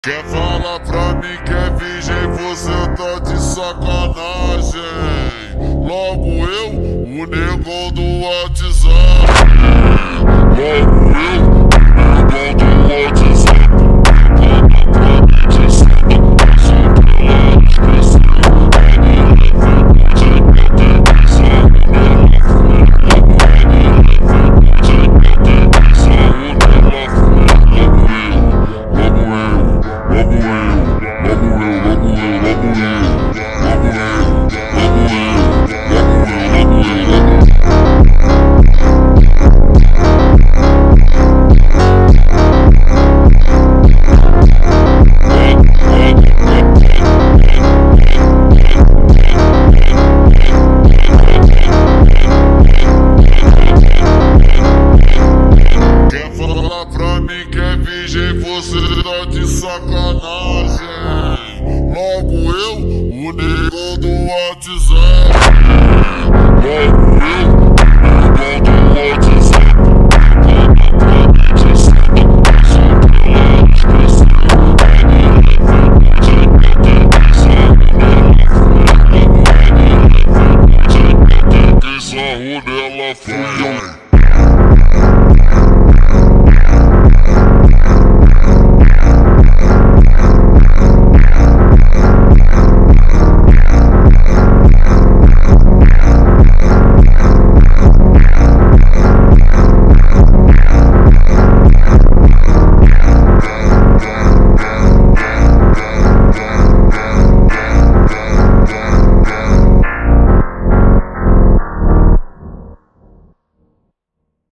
Quer falar pra mim que é virgem, você tá de sacanagem. Logo eu, o negão do WhatsApp. Logo eu, o negão do WhatsApp. Canta pra mim de cima, só pra ela esquecer. A menina ficou de categoria, ela foi logo. A menina ficou de categoria, ela foi você tá de sacanagem. Logo eu, o negão do WhatsApp. Logo